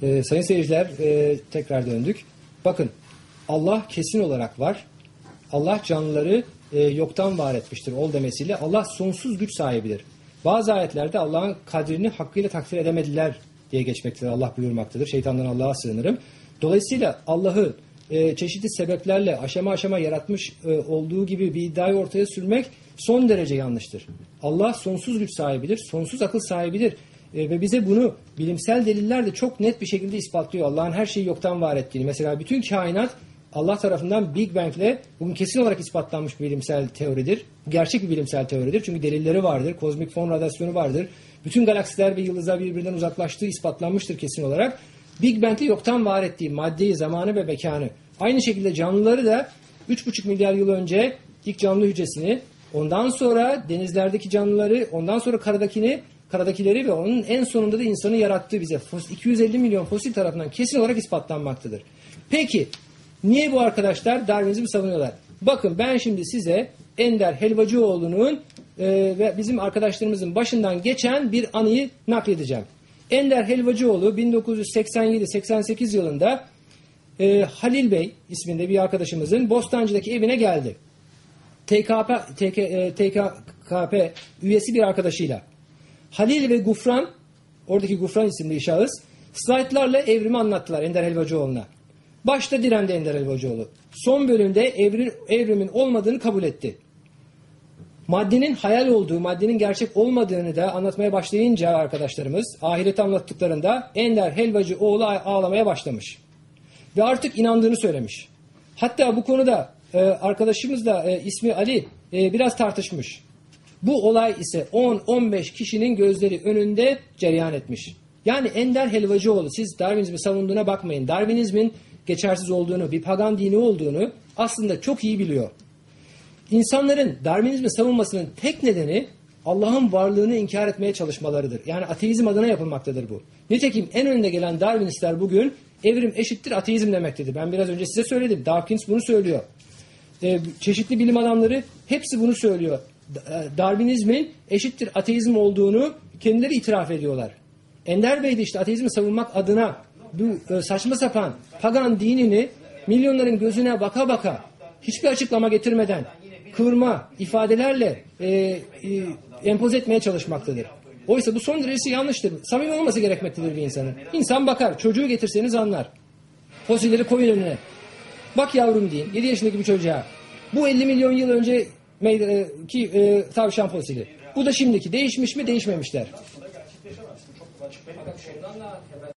Sayın seyirciler, tekrar döndük. Bakın, Allah kesin olarak var. Allah canlıları yoktan var etmiştir. Ol demesiyle Allah sonsuz güç sahibidir. Bazı ayetlerde Allah'ın kadrini hakkıyla takdir edemediler diye geçmektedir. Allah buyurmaktadır. Şeytandan Allah'a sığınırım. Dolayısıyla Allah'ı çeşitli sebeplerle aşama aşama yaratmış olduğu gibi bir iddiayı ortaya sürmek son derece yanlıştır. Allah sonsuz güç sahibidir, sonsuz akıl sahibidir. Ve bize bunu bilimsel deliller de çok net bir şekilde ispatlıyor. Allah'ın her şeyi yoktan var ettiğini. Mesela bütün kainat Allah tarafından Big Bang'le bugün kesin olarak ispatlanmış bir bilimsel teoridir. Gerçek bir bilimsel teoridir. Çünkü delilleri vardır. Kozmik fon radyasyonu vardır. Bütün galaksiler ve yıldızlar birbirinden uzaklaştığı ispatlanmıştır kesin olarak. Big Bang'le yoktan var ettiği maddeyi, zamanı ve mekanı. Aynı şekilde canlıları da 3,5 milyar yıl önce ilk canlı hücresini, ondan sonra denizlerdeki canlıları, ondan sonra karadakileri ve onun en sonunda da insanı yarattığı bize 250 milyon fosil tarafından kesin olarak ispatlanmaktadır. Peki niye bu arkadaşlar Darwinizmi savunuyorlar? Bakın ben şimdi size Ender Helvacıoğlu'nun ve bizim arkadaşlarımızın başından geçen bir anıyı nakledeceğim. Ender Helvacıoğlu 1987-88 yılında Halil Bey isminde bir arkadaşımızın Bostancı'daki evine geldi. TKKP üyesi bir arkadaşıyla. Halil ve Gufran, oradaki Gufran isimli şahıs, slaytlarla evrimi anlattılar Ender Helvacıoğlu'na. Başta direndi Ender Helvacıoğlu. Son bölümde evrimin olmadığını kabul etti. Maddenin hayal olduğu, maddenin gerçek olmadığını da anlatmaya başlayınca arkadaşlarımız, ahireti anlattıklarında Ender Helvacıoğlu ağlamaya başlamış. Ve artık inandığını söylemiş. Hatta bu konuda arkadaşımız da ismi Ali biraz tartışmış. Bu olay ise 10-15 kişinin gözleri önünde cereyan etmiş. Yani Ender Helvacıoğlu, siz Darwinizmi savunduğuna bakmayın. Darwinizmin geçersiz olduğunu, bir pagan dini olduğunu aslında çok iyi biliyor. İnsanların Darwinizmi savunmasının tek nedeni Allah'ın varlığını inkar etmeye çalışmalarıdır. Yani ateizm adına yapılmaktadır bu. Nitekim en önde gelen Darwinistler bugün evrim eşittir ateizm demektedir. Ben biraz önce size söyledim. Dawkins bunu söylüyor. Çeşitli bilim adamları hepsi bunu söylüyor. Darwinizmin eşittir ateizm olduğunu kendileri itiraf ediyorlar. Ender Bey de işte ateizmi savunmak adına bu saçma sapan pagan dinini milyonların gözüne baka baka hiçbir açıklama getirmeden kıvırma ifadelerle empoze etmeye çalışmaktadır. Oysa bu son derece yanlıştır. Samimi olması gerekmektedir bir insanın. İnsan bakar, çocuğu getirseniz anlar. Fosilleri koyun önüne. Bak yavrum deyin, 7 yaşındaki bir çocuğa. Bu 50 milyon yıl önce ki tavşan fosili. Bu da şimdiki. Değişmiş mi, değişmemişler.